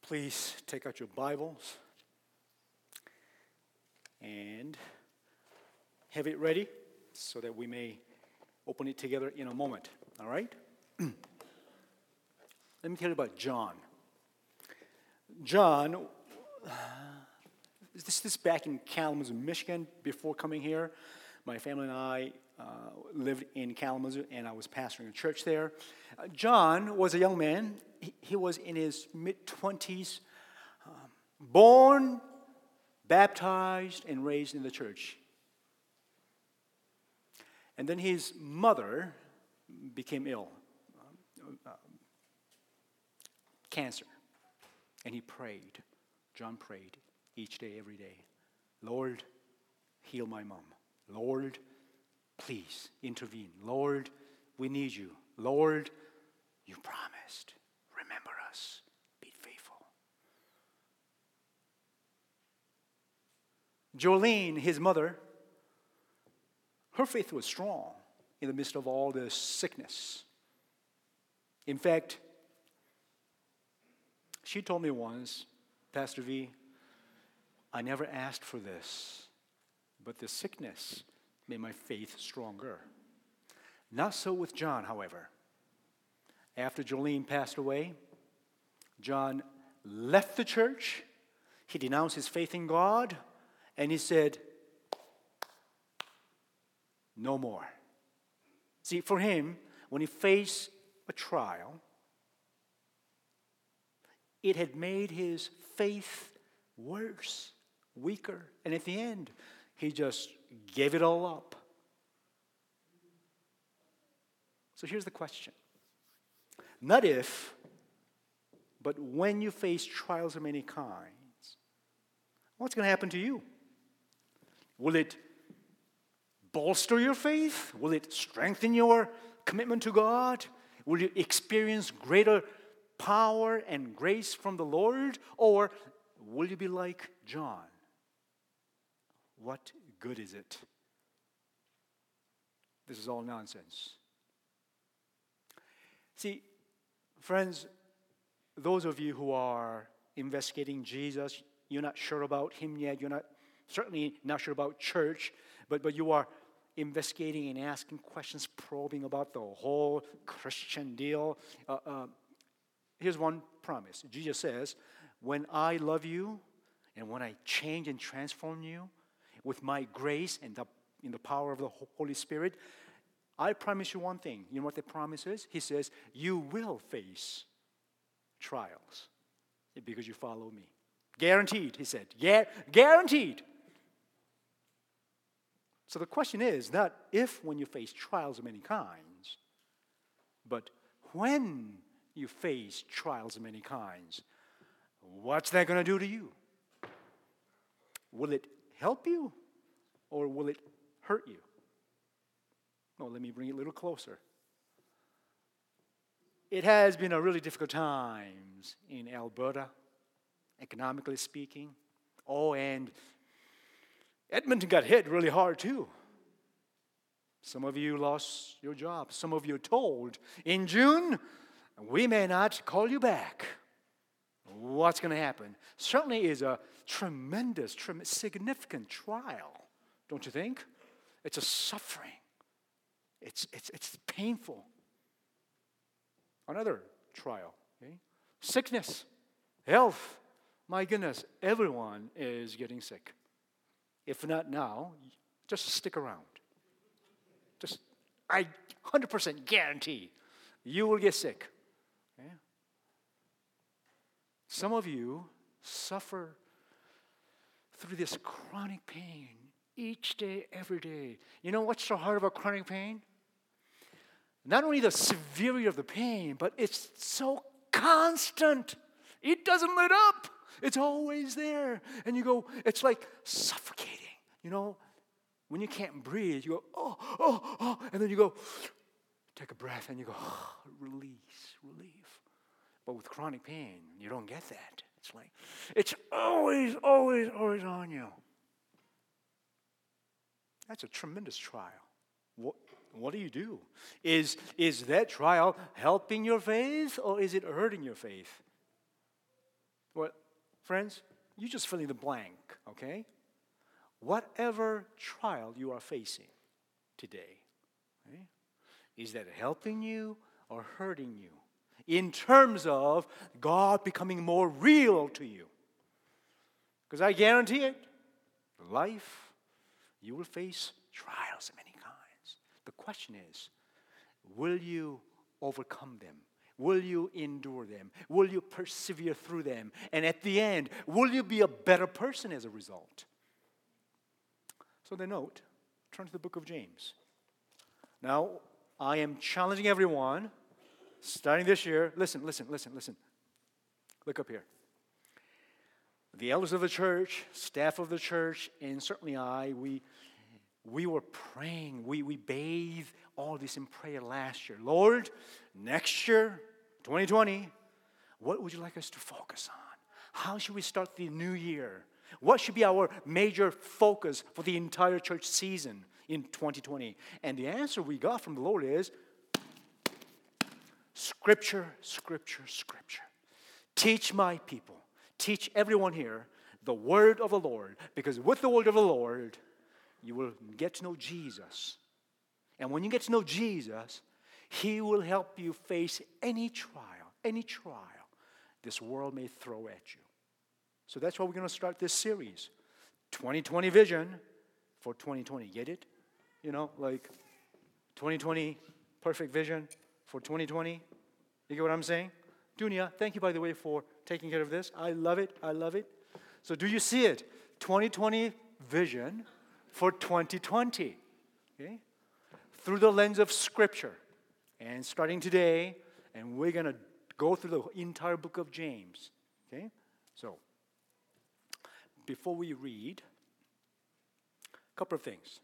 Please take out your Bibles and have it ready so that we may open it together in a moment. All right? Let me tell you about John. John, this is back in Kalamazoo, Michigan. Before coming here, my family and I lived in Kalamazoo, and I was pastoring a church there. John was a young man. He was in his mid-20s, born, baptized, and raised in the church. And then his mother became ill, cancer. And he prayed. John prayed each day, every day. Lord, heal my mom. Lord, please intervene. Lord, we need you. Lord, you promised. Remember us. Be faithful. Jolene, his mother, her faith was strong in the midst of all this sickness. In fact, she told me once, Pastor V, I never asked for this, but the sickness made my faith stronger. Not so with John, however. After Jolene passed away, John left the church. He denounced his faith in God, and he said, no more. See, for him, when he faced a trial, it had made his faith worse, weaker, and at the end, he just gave it all up. So here's the question. Not if, but when you face trials of many kinds, what's going to happen to you? Will it bolster your faith? Will it strengthen your commitment to God? Will you experience greater power and grace from the Lord? Or will you be like John? What good is it? This is all nonsense. See, friends, those of you who are investigating Jesus, you're not sure about him yet, certainly not sure about church, but you are investigating and asking questions, probing about the whole Christian deal. Here's one promise. Jesus says, when I love you and when I change and transform you with my grace and in the power of the Holy Spirit, I promise you one thing. You know what the promise is? He says, you will face trials because you follow me. Guaranteed, he said. Guaranteed. So the question is not if when you face trials of many kinds, but when you face trials of many kinds, what's that going to do to you? Will it help you or will it hurt you? Oh, let me bring it a little closer. It has been a really difficult times in Alberta, economically speaking. Oh, and Edmonton got hit really hard too. Some of you lost your job. Some of you are told, in June, we may not call you back. What's going to happen? Certainly is a tremendous, significant trial, don't you think? It's a suffering. It's painful. Another trial, okay? Sickness, health. My goodness, everyone is getting sick. If not now, just stick around. I 100% guarantee you will get sick. Okay? Some of you suffer through this chronic pain each day, every day. You know what's so hard about chronic pain? Not only the severity of the pain, but it's so constant. It doesn't let up. It's always there. And you go, it's like suffocating. You know, when you can't breathe, you go, oh, and then you go, take a breath, and you go, relief. But with chronic pain, you don't get that. It's like, it's always on you. That's a tremendous trial. What do you do? Is that trial helping your faith or is it hurting your faith? Well, friends, you just fill in the blank, okay? Whatever trial you are facing today, okay, is that helping you or hurting you in terms of God becoming more real to you? Because I guarantee it, life, you will face trials of many kinds. The question is, will you overcome them? Will you endure them? Will you persevere through them? And at the end, will you be a better person as a result? So the note, turn to the book of James. Now, I am challenging everyone, starting this year, listen. Look up here. The elders of the church, staff of the church, and certainly we were praying. We bathed all this in prayer last year. Lord, next year, 2020, what would you like us to focus on? How should we start the new year? What should be our major focus for the entire church season in 2020? And the answer we got from the Lord is Scripture, Scripture, Scripture. Teach my people, teach everyone here the word of the Lord, because with the word of the Lord, you will get to know Jesus. And when you get to know Jesus, He will help you face any trial this world may throw at you. So that's why we're going to start this series. 2020 vision for 2020. Get it? You know, like 2020 perfect vision for 2020. You get what I'm saying? Dunya, thank you, by the way, for taking care of this. I love it. So do you see it? 2020 vision for 2020. Okay? Through the lens of Scripture. And starting today, and we're going to go through the entire book of James. Okay? So, before we read, a couple of things.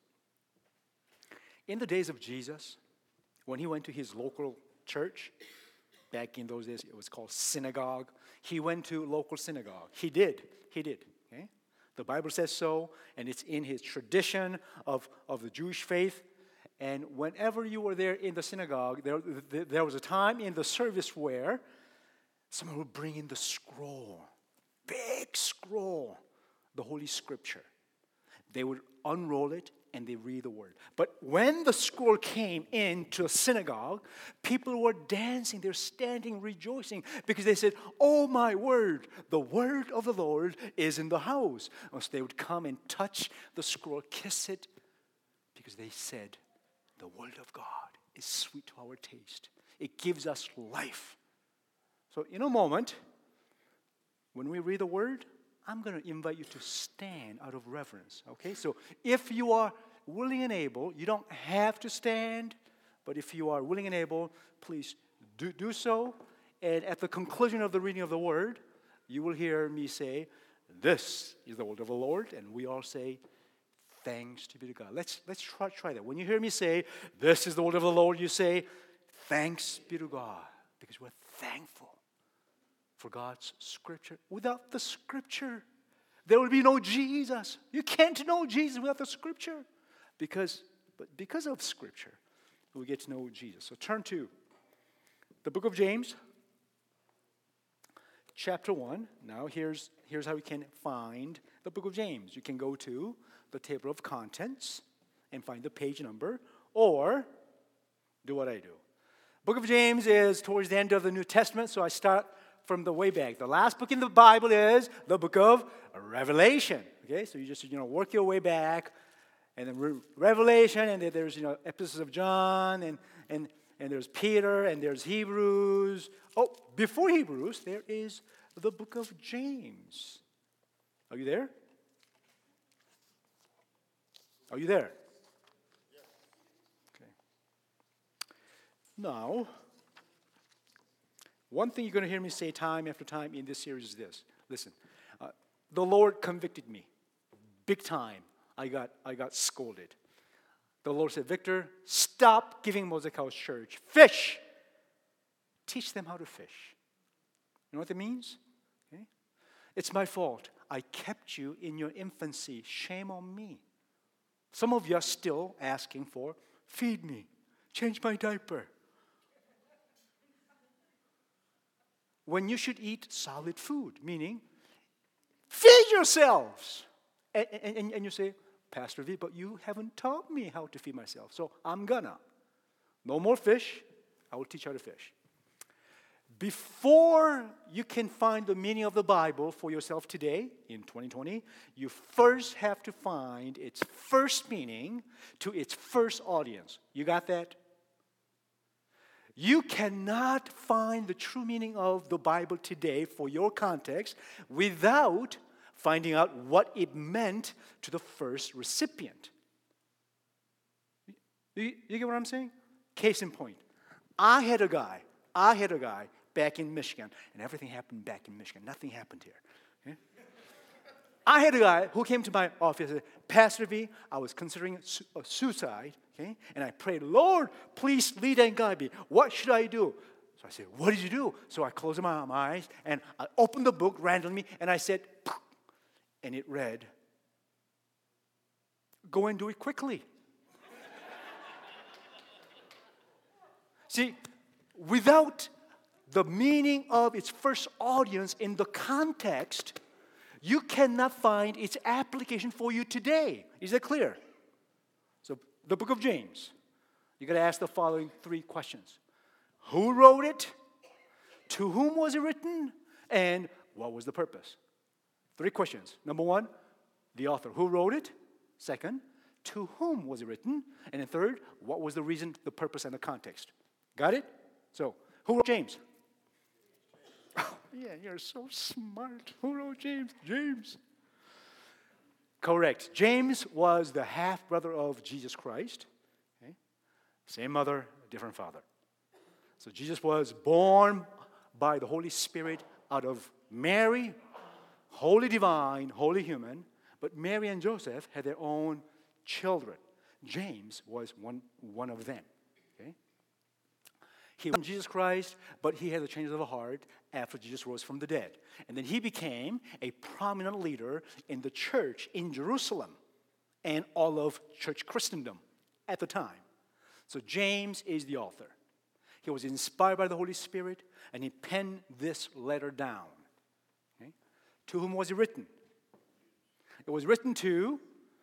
In the days of Jesus, when He went to His local church, back in those days it was called synagogue, He went to local synagogue. He did. Okay? The Bible says so, and it's in His tradition of the Jewish faith. And whenever you were there in the synagogue, there was a time in the service where someone would bring in the scroll, big scroll, the Holy Scripture. They would unroll it and they read the word. But when the scroll came into a synagogue, people were dancing, they're standing, rejoicing, because they said, "Oh my word, the word of the Lord is in the house." So they would come and touch the scroll, kiss it, because they said, the word of God is sweet to our taste. It gives us life. So in a moment, when we read the word, I'm going to invite you to stand out of reverence. Okay? So if you are willing and able, you don't have to stand, but if you are willing and able, please do so. And at the conclusion of the reading of the word, you will hear me say, "This is the word of the Lord," and we all say, "Thanks to be to God." Let's try that. When you hear me say, "This is the word of the Lord," you say, "Thanks be to God," because we're thankful for God's Scripture. Without the Scripture, there will be no Jesus. You can't know Jesus without the Scripture. But because of Scripture, we get to know Jesus. So turn to the book of James, chapter 1. Now here's how you can find the book of James. You can go to the table of contents and find the page number, or do what I do. Book of James is towards the end of the New Testament, so I start from the way back. The last book in the Bible is the book of Revelation. Okay, so you just work your way back, and then Revelation, and then there's epistles of John, and there's Peter, and there's Hebrews. Oh, before Hebrews, there is the book of James. Are you there? Are you there? Okay. Now, one thing you're going to hear me say time after time in this series is this. Listen, the Lord convicted me big time. I got scolded. The Lord said, "Victor, stop giving Mosaic House Church fish. Teach them how to fish." You know what that means? Okay? It's my fault. I kept you in your infancy. Shame on me. Some of you are still asking for, "Feed me, change my diaper." when you should eat solid food, meaning feed yourselves. And you say, Pastor V, but you haven't taught me how to feed myself, so I'm gonna. No more fish. I will teach you how to fish. Before you can find the meaning of the Bible for yourself today, in 2020, you first have to find its first meaning to its first audience. You got that? You cannot find the true meaning of the Bible today for your context without finding out what it meant to the first recipient. You get what I'm saying? Case in point. I had a guy back in Michigan, and everything happened back in Michigan. Nothing happened here. Okay? I had a guy who came to my office and said, Pastor V, I was considering suicide, okay? And I prayed, Lord, please lead and guide me. What should I do? So I said, what did you do? So I closed my eyes, and I opened the book randomly, and I said, and it read, go and do it quickly. See, without the meaning of its first audience in the context, you cannot find its application for you today. Is that clear? So, the book of James, you got to ask the following 3 questions. Who wrote it? To whom was it written? And what was the purpose? 3 questions. Number 1, the author. Who wrote it? Second, to whom was it written? And then third, what was the reason, the purpose, and the context? Got it? So, who wrote James? Oh, yeah, you're so smart. Who wrote James? James. Correct. James was the half-brother of Jesus Christ. Okay? Same mother, different father. So Jesus was born by the Holy Spirit out of Mary, holy divine, holy human, but Mary and Joseph had their own children. James was one of them. Okay? He was Jesus Christ, but he had a change of heart after Jesus rose from the dead. And then he became a prominent leader in the church in Jerusalem and all of church Christendom at the time. So James is the author. He was inspired by the Holy Spirit, and he penned this letter down. Okay? To whom was it written? It was written to,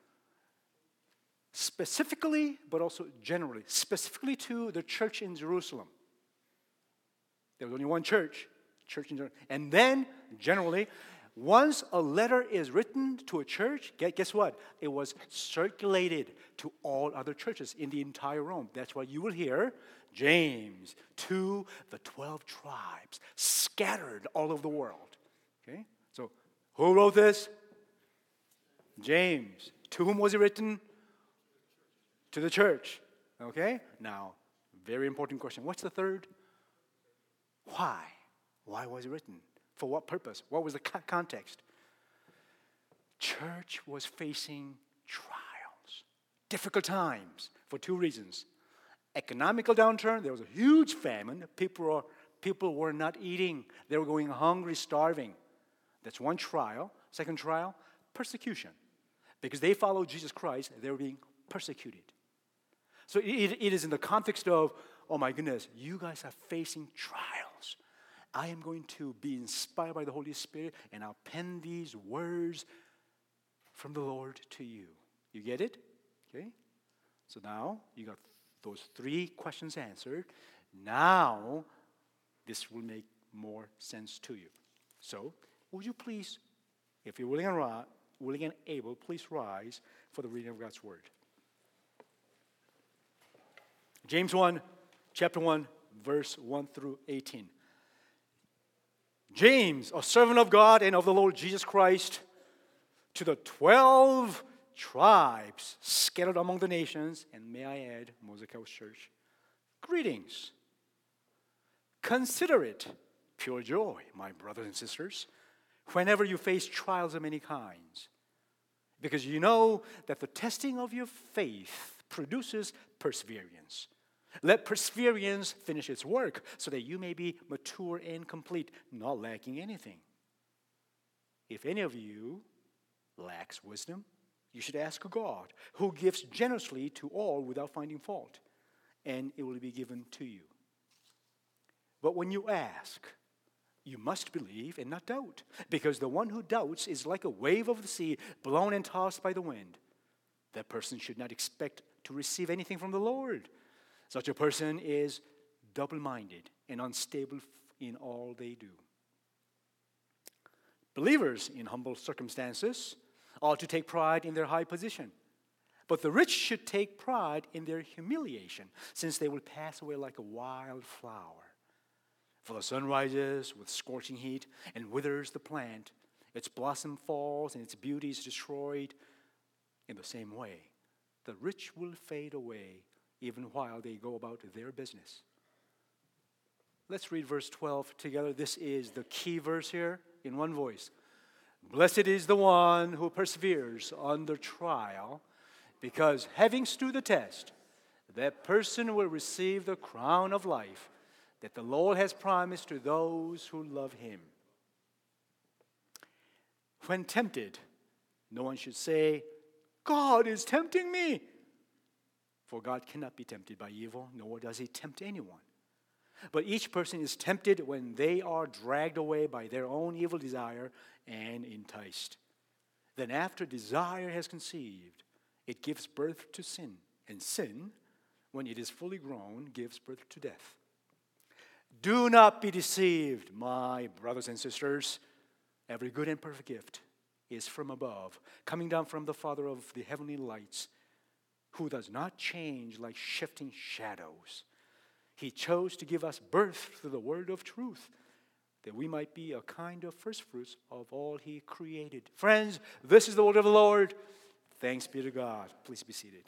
specifically, but also generally, specifically to the church in Jerusalem. There was only one church in Jerusalem. And then, generally, once a letter is written to a church, guess what? It was circulated to all other churches in the entire Rome. That's why you will hear James to the 12 tribes scattered all over the world. Okay? So, who wrote this? James. To whom was it written? To the church. Okay? Now, very important question. What's the third? Why? Why was it written? For what purpose? What was the context? Church was facing trials, difficult times, for 2 reasons. Economical downturn, there was a huge famine. People were not eating. They were going hungry, starving. That's one trial. Second trial, persecution. Because they followed Jesus Christ, they were being persecuted. So it is in the context of, oh my goodness, you guys are facing trials. I am going to be inspired by the Holy Spirit, and I'll pen these words from the Lord to you. You get it? Okay? So now you got those 3 questions answered. Now this will make more sense to you. So would you please, if you're willing and able, please rise for the reading of God's Word. James 1, chapter 1, verse 1 through 18. James, a servant of God and of the Lord Jesus Christ, to the 12 tribes scattered among the nations, and may I add, Mosaic House Church, greetings. Consider it pure joy, my brothers and sisters, whenever you face trials of many kinds, because you know that the testing of your faith produces perseverance. Let perseverance finish its work, so that you may be mature and complete, not lacking anything. If any of you lacks wisdom, you should ask God, who gives generously to all without finding fault, and it will be given to you. But when you ask, You must believe and not doubt, because the one who doubts is like a wave of the sea, blown and tossed by the wind. That person should not expect to receive anything from the Lord. Such a person is double-minded and unstable in all they do. Believers in humble circumstances ought to take pride in their high position. But the rich should take pride in their humiliation, since they will pass away like a wild flower. For the sun rises with scorching heat and withers the plant. Its blossom falls and its beauty is destroyed. In the same way, the rich will fade away even while they go about their business. Let's read verse 12 together. This is the key verse here in one voice. Blessed is the one who perseveres under trial, because having stood the test, that person will receive the crown of life that the Lord has promised to those who love him. When tempted, no one should say, God is tempting me. For God cannot be tempted by evil, nor does he tempt anyone. But each person is tempted when they are dragged away by their own evil desire and enticed. Then after desire has conceived, it gives birth to sin. And sin, when it is fully grown, gives birth to death. Do not be deceived, my brothers and sisters. Every good and perfect gift is from above, coming down from the Father of the heavenly lights, who does not change like shifting shadows. He chose to give us birth through the word of truth, that we might be a kind of firstfruits of all he created. Friends, this is the word of the Lord. Thanks be to God. Please be seated.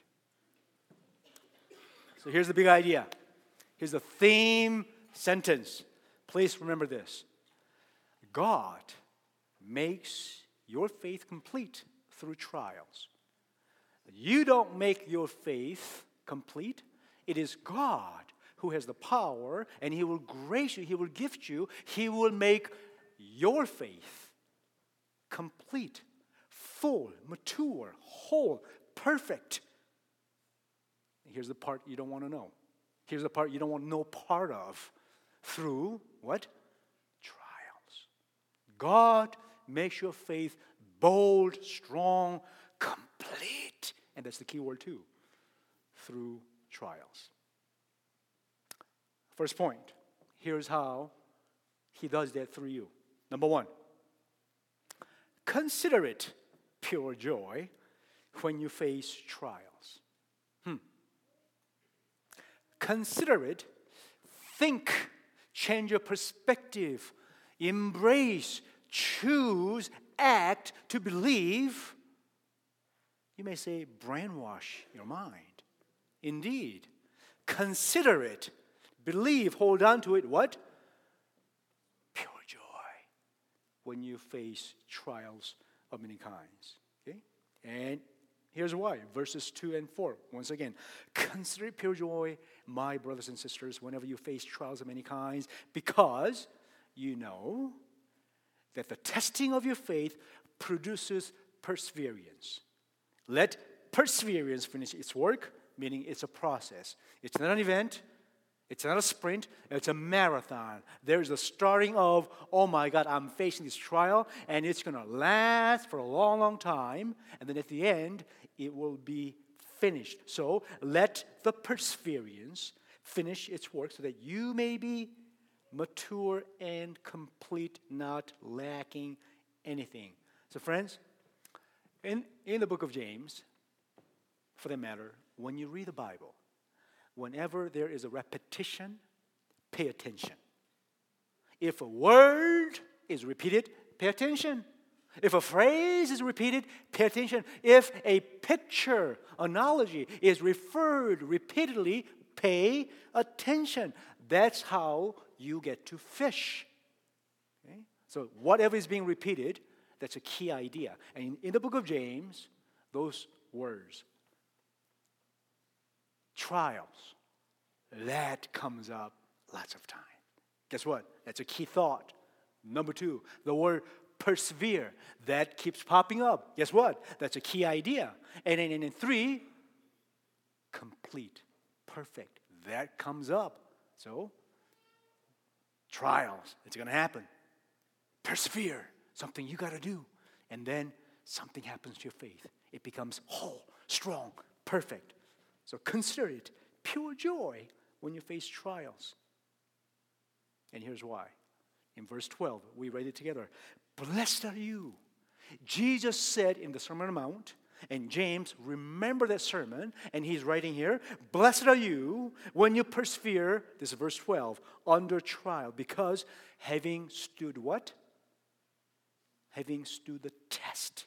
So here's the big idea. Here's the theme sentence. Please remember this. God makes your faith complete through trials. You don't make your faith complete. It is God who has the power, and he will grace you, he will gift you, he will make your faith complete, full, mature, whole, perfect. Here's the part you don't want to know. Here's the part you don't want no part of. Through what? Trials. God makes your faith bold, strong, complete. And that's the key word too. Through trials. First point. Here's how he does that through you. Number one. Consider it pure joy when you face trials. Consider it. Think. Change your perspective. Embrace. Choose. Act to believe. You may say, brainwash your mind. Indeed. Consider it. Believe. Hold on to it. What? Pure joy. When you face trials of many kinds. Okay? And here's why. Verses 2 and 4. Once again. Consider it pure joy, my brothers and sisters, whenever you face trials of many kinds, because you know that the testing of your faith produces perseverance. Let perseverance finish its work, meaning it's a process. It's not an event. It's not a sprint. It's a marathon. There's a starting of, oh my God, I'm facing this trial, and it's going to last for a long, long time. And then at the end, it will be finished. So let the perseverance finish its work so that you may be mature and complete, not lacking anything. So friends, in the book of James, for that matter, when you read the Bible, whenever there is a repetition, pay attention. If a word is repeated, pay attention. If a phrase is repeated, pay attention. If a picture, analogy is referred repeatedly, pay attention. That's how you get to fish. Okay? So whatever is being repeated, that's a key idea. And in the book of James, those words, trials, that comes up lots of time. Guess what? That's a key thought. Number 2, the word persevere, that keeps popping up. Guess what? That's a key idea. And then in 3, complete, perfect, that comes up. So, trials, it's going to happen. Persevere, something you got to do. And then something happens to your faith. It becomes whole, strong, perfect. So consider it pure joy when you face trials. And here's why. In verse 12, we read it together. Blessed are you. Jesus said in the Sermon on the Mount, and James, remember that sermon, and he's writing here, blessed are you when you persevere, this is verse 12, under trial, because having stood what? Having stood the test,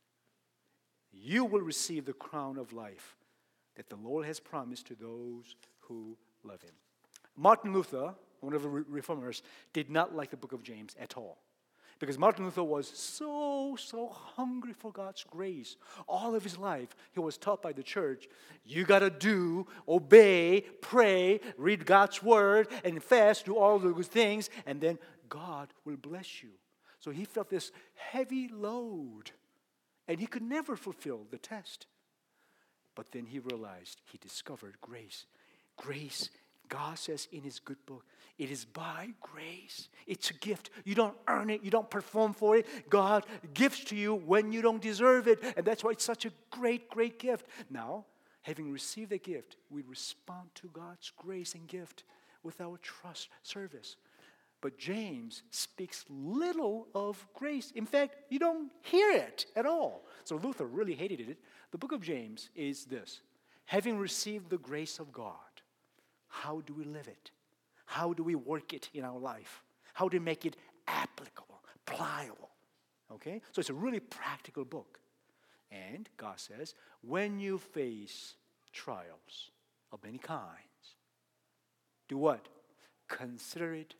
you will receive the crown of life that the Lord has promised to those who love him. Martin Luther, one of the reformers, did not like the book of James at all. Because Martin Luther was so hungry for God's grace. All of his life, he was taught by the church, you got to do, obey, pray, read God's word, and fast, do all those things, and then God will bless you. So he felt this heavy load, and he could never fulfill the test. But then he realized, he discovered grace. Grace, God says in his good book, it is by grace. It's a gift. You don't earn it. You don't perform for it. God gives to you when you don't deserve it. And that's why it's such a great, great gift. Now, having received the gift, we respond to God's grace and gift with our trust service. But James speaks little of grace. In fact, you don't hear it at all. So Luther really hated it. The book of James is this. Having received the grace of God, how do we live it? How do we work it in our life? How do we make it applicable, pliable? Okay? So it's a really practical book. And God says, when you face trials of many kinds, do what? Consider it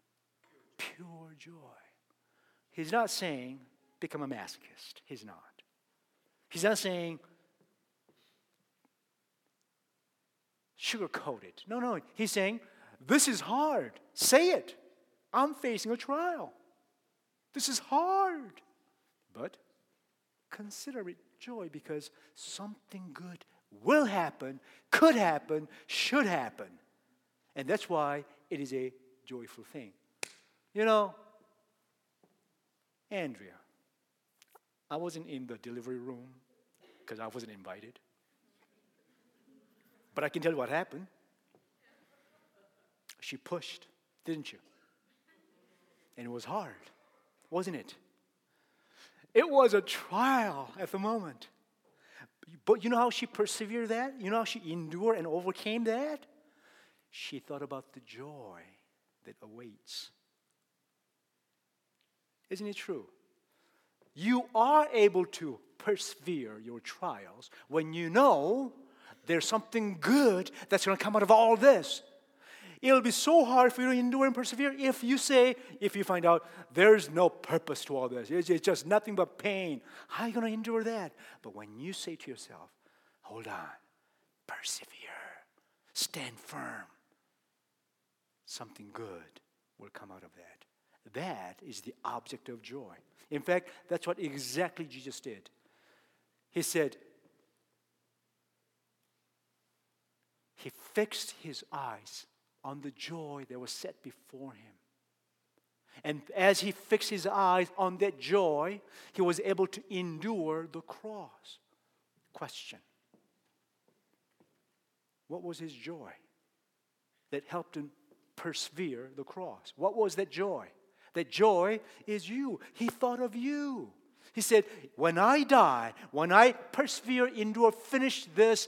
pure joy. He's not saying become a masochist. He's not. He's not saying sugarcoat it. No. He's saying, this is hard. Say it. I'm facing a trial. This is hard. But consider it joy because something good will happen, could happen, should happen. And that's why it is a joyful thing. You know, Andrea, I wasn't in the delivery room because I wasn't invited. But I can tell you what happened. She pushed, didn't you? And it was hard, wasn't it? It was a trial at the moment. But you know how she persevered that? You know how she endured and overcame that? She thought about the joy that awaits. Isn't it true? You are able to persevere your trials when you know there's something good that's going to come out of all this. It'll be so hard for you to endure and persevere if you find out there's no purpose to all this. It's just nothing but pain. How are you going to endure that? But when you say to yourself, hold on, persevere, stand firm, something good will come out of that. That is the object of joy. In fact, that's what exactly Jesus did. He said, he fixed his eyes on the joy that was set before him. And as he fixed his eyes on that joy, he was able to endure the cross. Question. What was his joy that helped him persevere the cross? What was that joy? That joy is you. He thought of you. He said, when I die, when I persevere, endure, finish this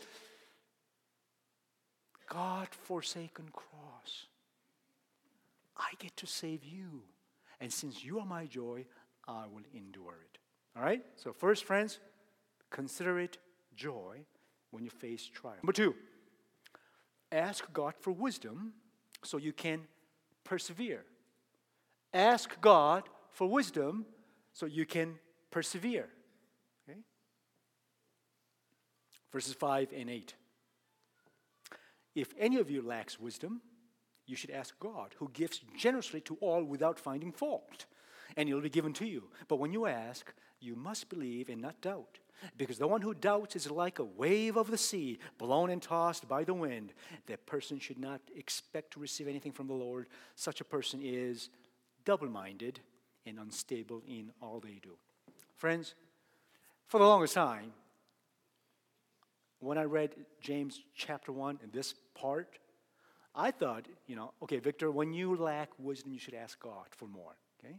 God-forsaken cross, I get to save you. And since you are my joy, I will endure it. All right? So first, friends, consider it joy when you face trial. Number 2, ask God for wisdom so you can persevere. Ask God for wisdom so you can persevere. Okay? Verses 5 and 8. If any of you lacks wisdom, you should ask God, who gives generously to all without finding fault, and it will be given to you. But when you ask, you must believe and not doubt, because the one who doubts is like a wave of the sea, blown and tossed by the wind. That person should not expect to receive anything from the Lord. Such a person is double-minded and unstable in all they do. Friends, for the longest time, when I read James chapter 1 in this part, I thought, okay, Victor, when you lack wisdom, you should ask God for more, okay?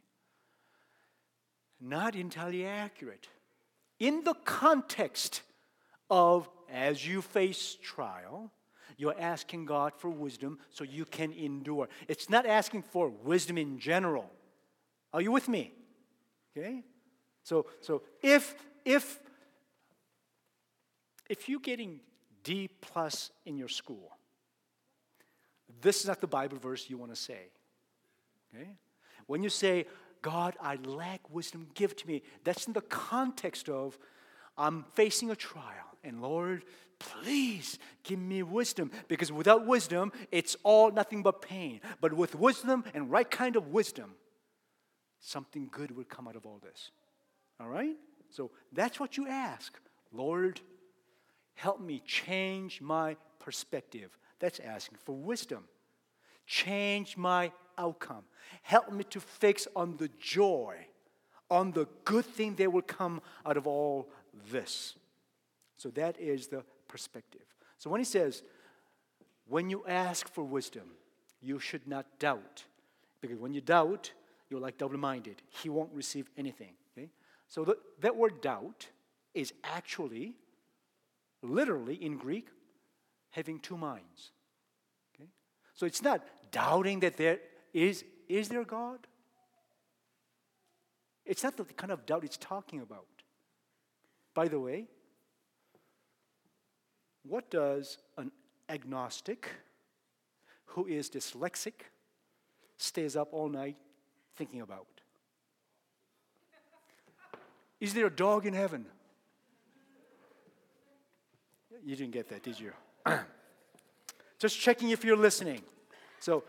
Not entirely accurate. In the context of as you face trial, you're asking God for wisdom so you can endure. It's not asking for wisdom in general. Are you with me? Okay? So if you're getting D plus in your school, this is not the Bible verse you want to say. Okay? When you say, God, I lack wisdom, give it to me, that's in the context of I'm facing a trial. And Lord, please give me wisdom. Because without wisdom, it's all nothing but pain. But with wisdom and right kind of wisdom, something good will come out of all this. All right? So that's what you ask. Lord, help me change my perspective. That's asking for wisdom. Change my outcome. Help me to fix on the joy, on the good thing that will come out of all this. So that is the perspective. So when he says, when you ask for wisdom, you should not doubt. Because when you doubt, you're like double-minded. He won't receive anything. Okay? So that word doubt is actually, literally in Greek, having two minds. Okay? So it's not doubting that there is there God? It's not the kind of doubt it's talking about. By the way, what does an agnostic who is dyslexic stays up all night thinking about? Is there a dog in heaven? You didn't get that, did you? Just checking if you're listening. So,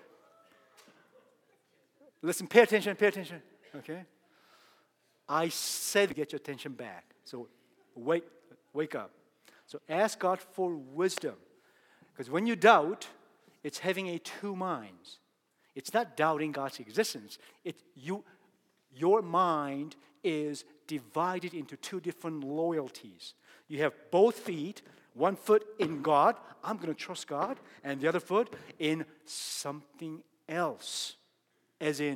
listen, pay attention, okay? I said to get your attention back. So, wake up. So ask God for wisdom. Because when you doubt, it's having a two minds. It's not doubting God's existence. Your mind is divided into two different loyalties. You have both feet, one foot in God, I'm going to trust God, and the other foot in something else. As in,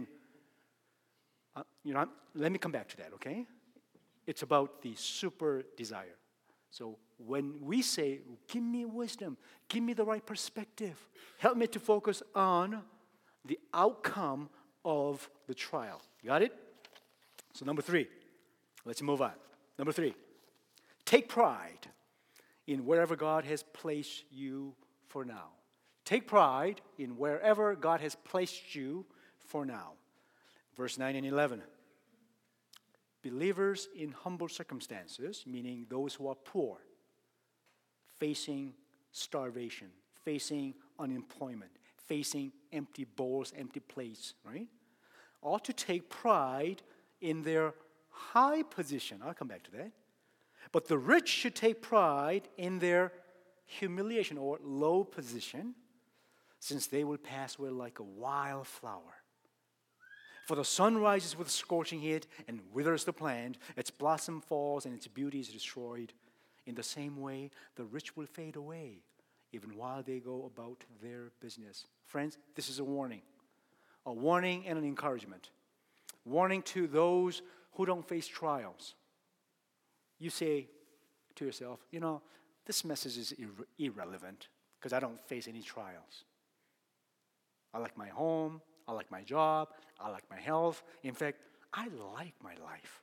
let me come back to that, okay? It's about the super desire. So when we say, give me wisdom, give me the right perspective, help me to focus on the outcome of the trial. Got it? So number 3, let's move on. Number 3, take pride in wherever God has placed you for now. Take pride in wherever God has placed you for now. Verse 9 and 11. Believers in humble circumstances, meaning those who are poor, facing starvation, facing unemployment, facing empty bowls, empty plates, right? Ought to take pride in their high position. I'll come back to that. But the rich should take pride in their humiliation or low position, since they will pass away like a wild flower. For the sun rises with scorching heat and withers the plant, its blossom falls and its beauty is destroyed. In the same way, the rich will fade away, even while they go about their business. Friends, this is a warning and an encouragement. Warning to those who don't face trials. You say to yourself, this message is irrelevant because I don't face any trials. I like my home. I like my job. I like my health. In fact, I like my life.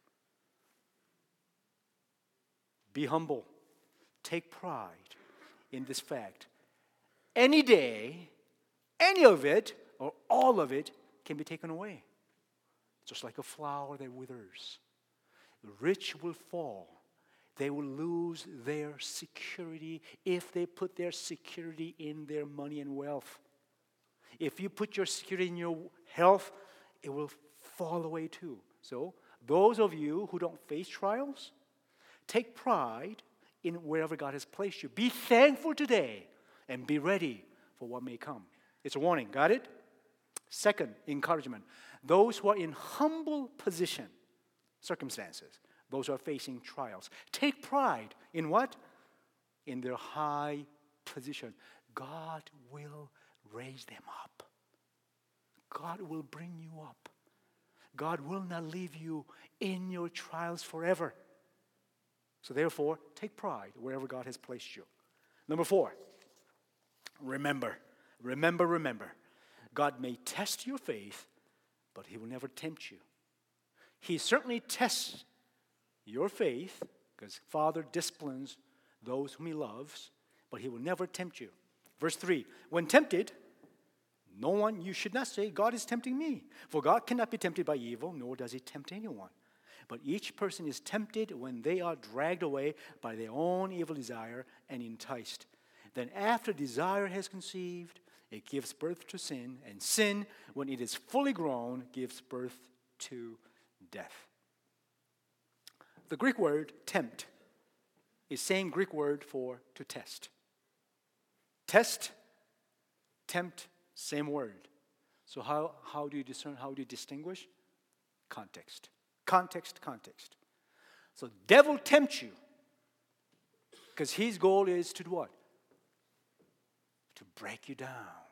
Be humble. Take pride in this fact. Any day, any of it or all of it can be taken away. Just like a flower that withers. The rich will fall. They will lose their security if they put their security in their money and wealth. If you put your security in your health, it will fall away too. So, those of you who don't face trials, take pride in wherever God has placed you. Be thankful today and be ready for what may come. It's a warning. Got it? Second, encouragement. Those who are in humble position, circumstances, those who are facing trials, take pride in what? In their high position. God will raise them up. God will bring you up. God will not leave you in your trials forever. So therefore, take pride wherever God has placed you. Number 4, remember. God may test your faith, but He will never tempt you. He certainly tests your faith, because Father disciplines those whom He loves, but He will never tempt you. Verse 3, when tempted, you should not say, God is tempting me. For God cannot be tempted by evil, nor does He tempt anyone. But each person is tempted when they are dragged away by their own evil desire and enticed. Then after desire has conceived, it gives birth to sin, and sin, when it is fully grown, gives birth to death. The Greek word tempt is same Greek word for to test. Test, tempt, same word. So how do you discern, how do you distinguish? Context. Context. So devil tempts you because his goal is to do what? To break you down.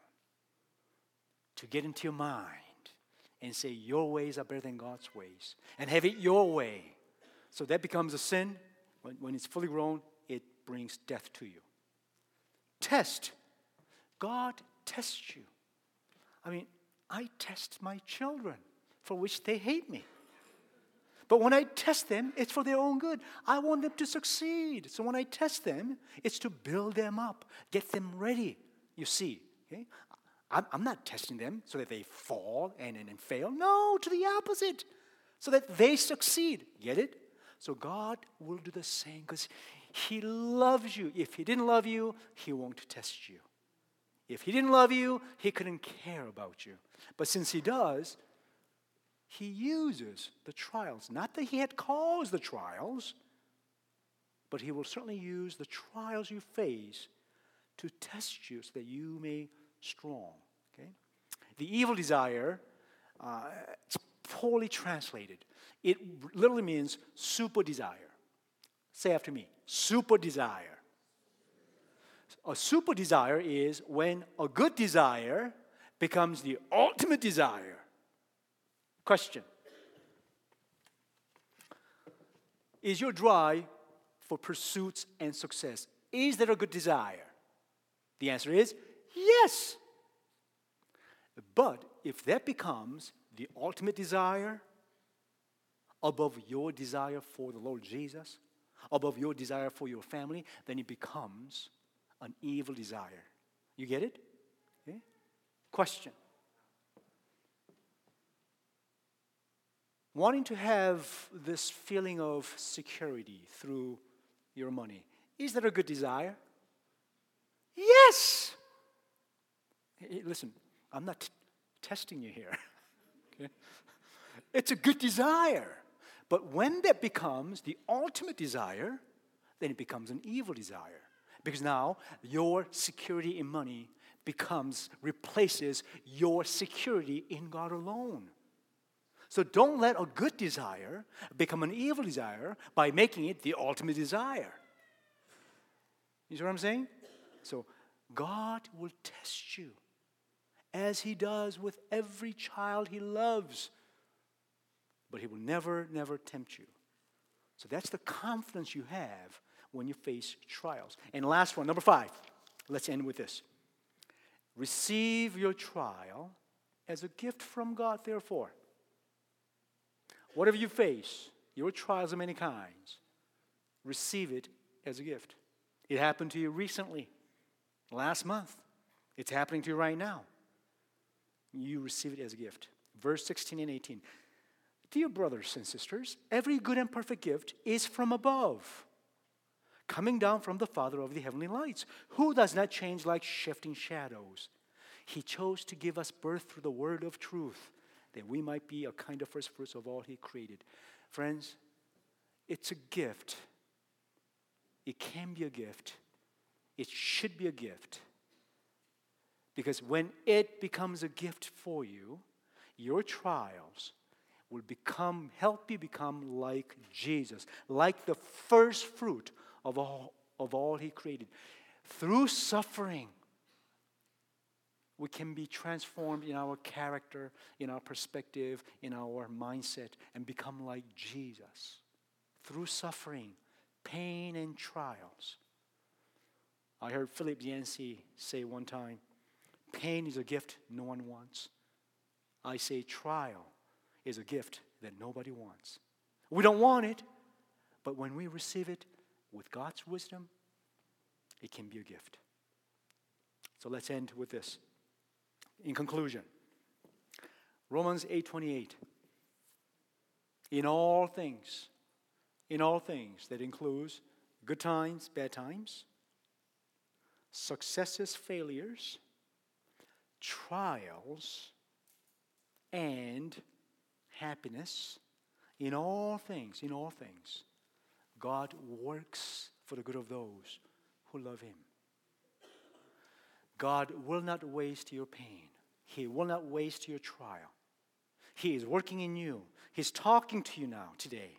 To get into your mind and say your ways are better than God's ways. And have it your way. So that becomes a sin. When it's fully grown, it brings death to you. Test. God tests you. I test my children for which they hate me. But when I test them, it's for their own good. I want them to succeed. So when I test them, it's to build them up, get them ready. You see, okay? I'm not testing them so that they fall and fail. No, to the opposite. So that they succeed. Get it? So God will do the same because He loves you. If He didn't love you, He won't test you. If He didn't love you, He couldn't care about you. But since He does, He uses the trials. Not that He had caused the trials, but He will certainly use the trials you face to test you so that you may strong. Okay? The evil desire, it's poorly translated. It literally means super desire. Say after me, super desire. A super desire is when a good desire becomes the ultimate desire. Question. Is your drive for pursuits and success, is that a good desire? The answer is yes. But if that becomes the ultimate desire above your desire for the Lord Jesus, above your desire for your family, then it becomes an evil desire. You get it? Okay? Question. Wanting to have this feeling of security through your money, is that a good desire? Yes. Hey, listen, I'm not testing you here. Okay? It's a good desire. But when that becomes the ultimate desire, then it becomes an evil desire. Because now your security in money replaces your security in God alone. So don't let a good desire become an evil desire by making it the ultimate desire. You see what I'm saying? So God will test you as He does with every child He loves. But He will never, never tempt you. So that's the confidence you have when you face trials. And last one, number 5. Let's end with this. Receive your trial as a gift from God, therefore. Whatever you face, your trials of many kinds, receive it as a gift. It happened to you recently, last month. It's happening to you right now. You receive it as a gift. Verse 16 and 18. Dear brothers and sisters, every good and perfect gift is from above, coming down from the Father of the heavenly lights, who does not change like shifting shadows. He chose to give us birth through the word of truth, that we might be a kind of first fruits of all He created. Friends, it's a gift. It can be a gift. It should be a gift. Because when it becomes a gift for you, your trials will help you become like Jesus, like the first fruit of all He created. Through suffering, we can be transformed in our character, in our perspective, in our mindset, and become like Jesus. Through suffering, pain, and trials. I heard Philip Yancey say one time, pain is a gift no one wants. I say trial is a gift that nobody wants. We don't want it, but when we receive it with God's wisdom, it can be a gift. So let's end with this. In conclusion, Romans 8:28. In all things, that includes good times, bad times, successes, failures, trials, and happiness, in all things, God works for the good of those who love Him. God will not waste your pain. He will not waste your trial. He is working in you. He's talking to you now, today.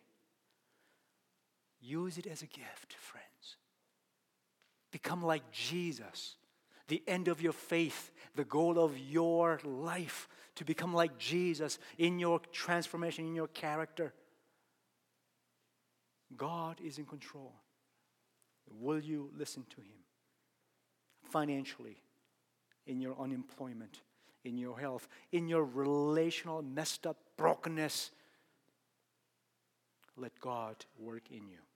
Use it as a gift, friends. Become like Jesus. The end of your faith, the goal of your life, to become like Jesus in your transformation, in your character. God is in control. Will you listen to Him? Financially, in your unemployment, in your health, in your relational messed up brokenness, let God work in you.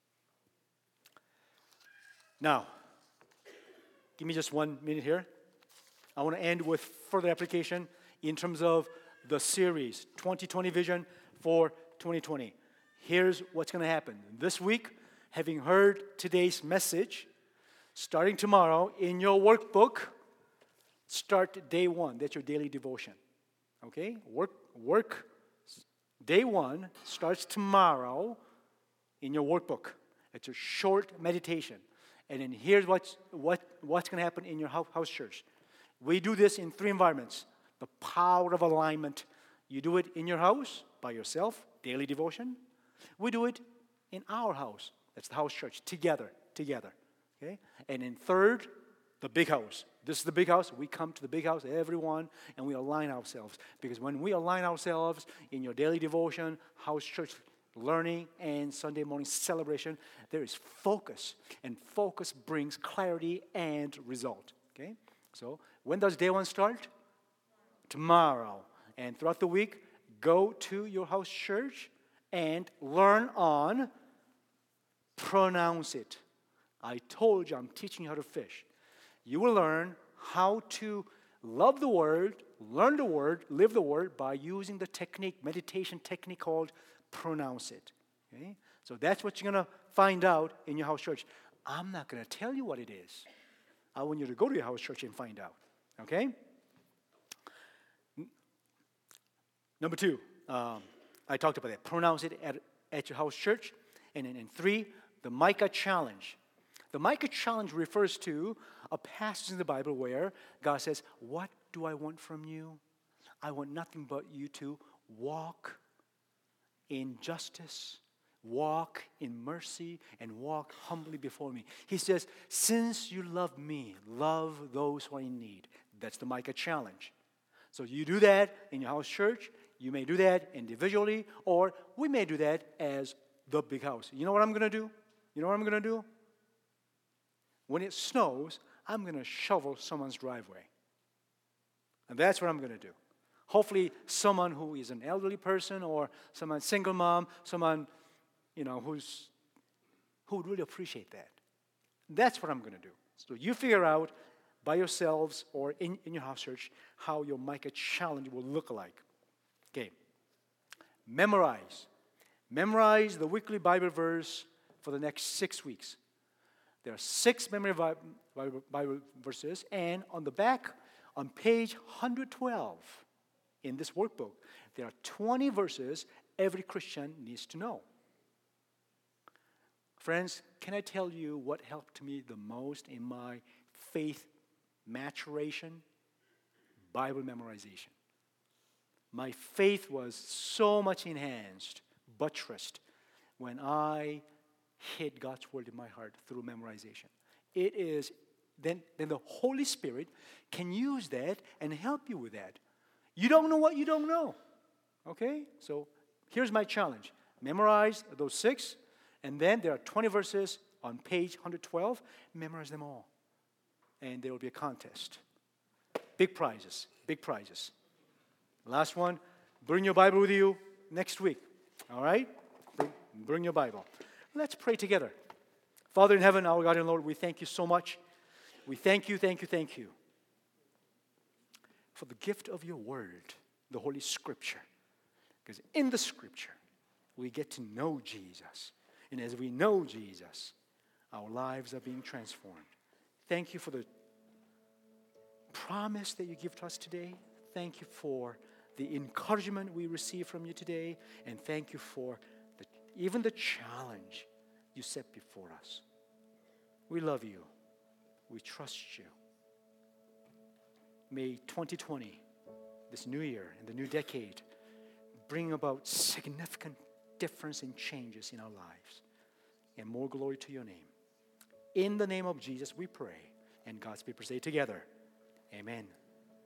Now, give me just 1 minute here. I want to end with further application in terms of the series, 2020 Vision for 2020. Here's what's going to happen. This week, having heard today's message, starting tomorrow, in your workbook, start day 1. That's your daily devotion. Okay? Work day 1 starts tomorrow in your workbook. It's a short meditation. And then here's what's going to happen in your house church. We do this in 3 environments. The power of alignment. You do it in your house, by yourself, daily devotion. We do it in our house. That's the house church, together. Okay? And in 3rd, the big house. This is the big house. We come to the big house, everyone, and we align ourselves. Because when we align ourselves in your daily devotion, house church learning, and Sunday morning celebration, there is focus. And focus brings clarity and result. Okay? So when does day 1 start? Tomorrow. And throughout the week, go to your house church and learn on pronounce it. I told you I'm teaching you how to fish. You will learn how to love the Word, learn the Word, live the Word by using the technique, meditation technique called pronounce it. Okay? So that's what you're going to find out in your house church. I'm not going to tell you what it is. I want you to go to your house church and find out. Okay? Number 2, I talked about that. Pronounce it at your house church. And then in 3, the Micah Challenge. The Micah Challenge refers to a passage in the Bible where God says, what do I want from you? I want nothing but you to walk in justice, walk in mercy, and walk humbly before me. He says, since you love me, love those who are in need. That's the Micah Challenge. So you do that in your house church. You may do that individually, or we may do that as the big house. You know what I'm going to do? When it snows, I'm going to shovel someone's driveway. And that's what I'm going to do. Hopefully someone who is an elderly person or someone single mom, someone, who would really appreciate that. That's what I'm going to do. So you figure out by yourselves or in your house church how your Micah Challenge will look like. Okay. Memorize the weekly Bible verse for the next 6 weeks. There are 6 memory Bible verses, and on the back, on page 112 in this workbook, there are 20 verses every Christian needs to know. Friends, can I tell you what helped me the most in my faith maturation Bible memorization. My faith was so much enhanced, buttressed, when I hid God's word in my heart through memorization. It is, then the Holy Spirit can use that and help you with that. You don't know what you don't know. Okay? So here's my challenge. Memorize those 6, and then there are 20 verses on page 112. Memorize them all. And there will be a contest. Big prizes. Big prizes. Last one, bring your Bible with you next week. All right? Bring your Bible. Let's pray together. Father in heaven, our God and Lord, we thank you so much. We thank you for the gift of your word, the Holy Scripture. Because in the Scripture, we get to know Jesus. And as we know Jesus, our lives are being transformed. Thank you for the promise that you give to us today. Thank you for the encouragement we receive from you today. And thank you for even the challenge you set before us. We love you. We trust you. May 2020, this new year and the new decade, bring about significant difference and changes in our lives. And more glory to your name. In the name of Jesus, we pray. And God's people say together, amen.